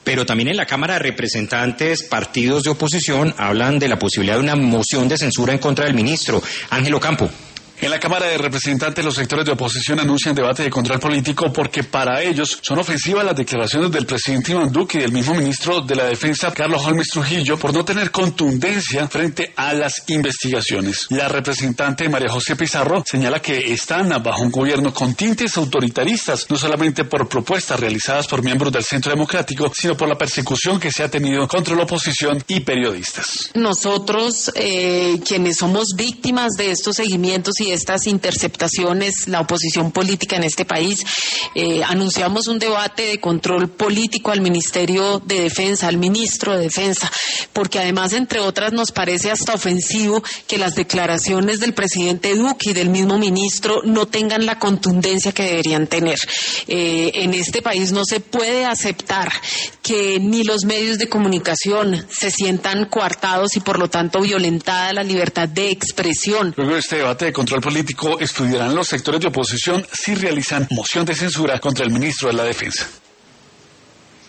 pero también en la Cámara de Representantes, partidos de oposición hablan de la posibilidad de una moción de censura en contra del ministro. Ángel Ocampo. En la Cámara de Representantes, los sectores de oposición anuncian debate de control político porque para ellos son ofensivas las declaraciones del presidente Iván Duque y del mismo ministro de la Defensa, Carlos Holmes Trujillo, por no tener contundencia frente a las investigaciones. La representante María José Pizarro señala que están bajo un gobierno con tintes autoritaristas, no solamente por propuestas realizadas por miembros del Centro Democrático, sino por la persecución que se ha tenido contra la oposición y periodistas. Nosotros, quienes somos víctimas de estos seguimientos y estas interceptaciones, la oposición política en este país, anunciamos un debate de control político al Ministerio de Defensa, al ministro de Defensa, porque además, entre otras, nos parece hasta ofensivo que las declaraciones del presidente Duque y del mismo ministro no tengan la contundencia que deberían tener. En este país no se puede aceptar que ni los medios de comunicación se sientan coartados y por lo tanto violentada la libertad de expresión. Luego de este debate de control político, estudiarán los sectores de oposición si realizan moción de censura contra el ministro de la Defensa.